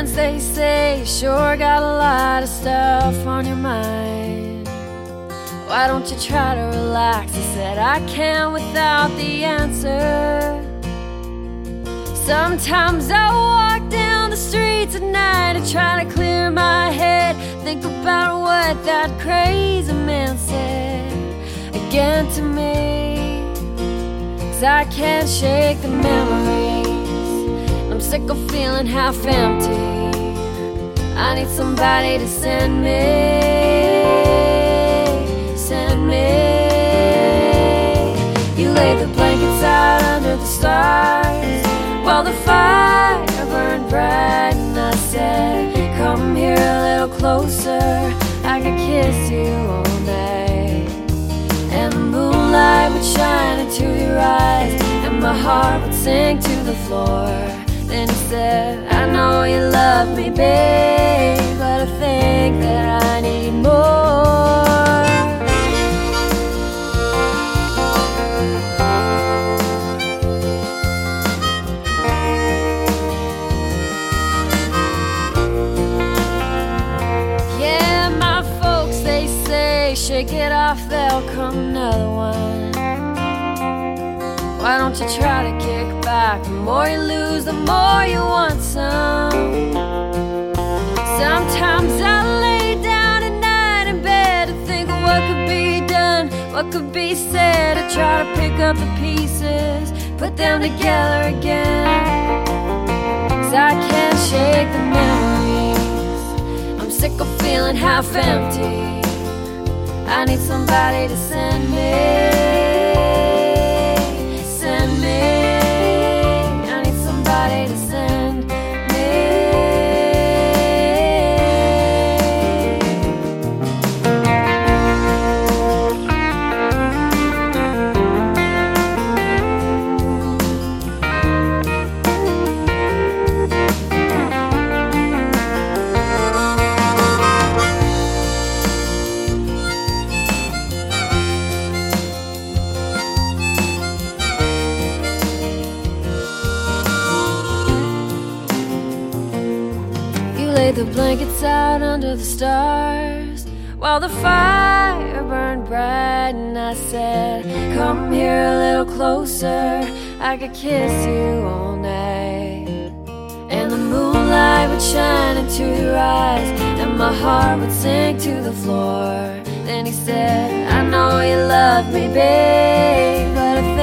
friends, they say you sure got a lot of stuff on your mind. Why don't you try to relax? I said I can't without the answer. Sometimes I walk down the streets at night and try to clear my head, think about what that crazy man said again to me. 'Cause I can't shake the memories, I'm sick of feeling half empty. I need somebody to send me. You laid the blankets out under the stars while the fire burned bright, and I said, come here a little closer, I could kiss you all night. And the moonlight would shine into your eyes, and my heart would sink to the floor. Then he said, I know you love me, babe, but I think that I need more. Shake it off, there'll come another one. Why don't you try to kick back? The more you lose, the more you want some. Sometimes I lay down at night in bed to think of what could be done, what could be said. I try to pick up the pieces, put them together again. 'Cause I can't shake the memories, I'm sick of feeling half empty. I need somebody to send me. I need somebody to send me. Laid the blankets out under the stars while the fire burned bright, and I said, come here a little closer, I could kiss you all night. And the moonlight would shine into your eyes, and my heart would sink to the floor. Then he said, I know you love me, babe, but I